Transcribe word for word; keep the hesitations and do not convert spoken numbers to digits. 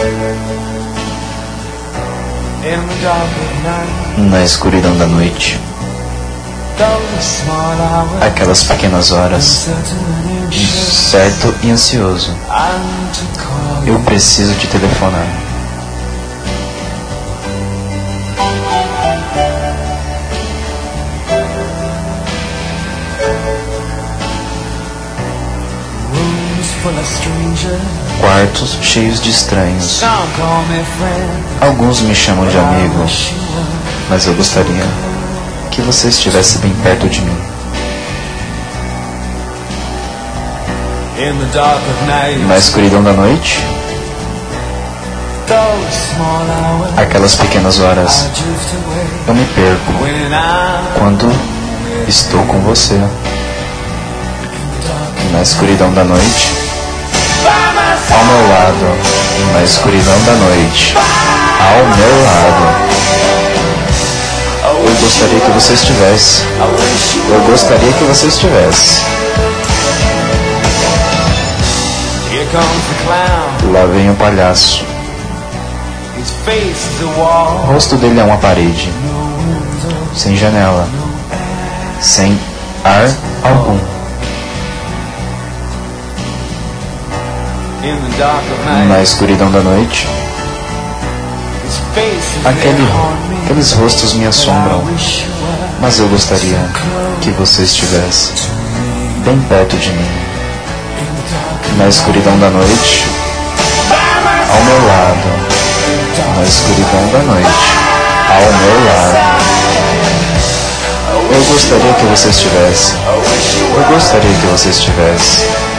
Na escuridão da noite, aquelas pequenas horas, incerto e ansioso, eu preciso te telefonar. Quartos cheios de estranhos. Alguns me chamam de amigo, mas eu gostaria que você estivesse bem perto de mim. Na escuridão da noite, aquelas pequenas horas, eu me perco quando estou com você. Na escuridão da noite, ao meu lado, na escuridão da noite, ao meu lado, eu gostaria que você estivesse. Eu gostaria que você estivesse. Lá vem o palhaço. O rosto dele é uma parede, sem janela, sem ar algum. Na escuridão da noite, aquele, aqueles rostos me assombram, mas eu gostaria que você estivesse bem perto de mim. Na escuridão da noite, ao meu lado. Na escuridão da noite, ao meu lado. Eu gostaria que você estivesse. Eu gostaria que você estivesse.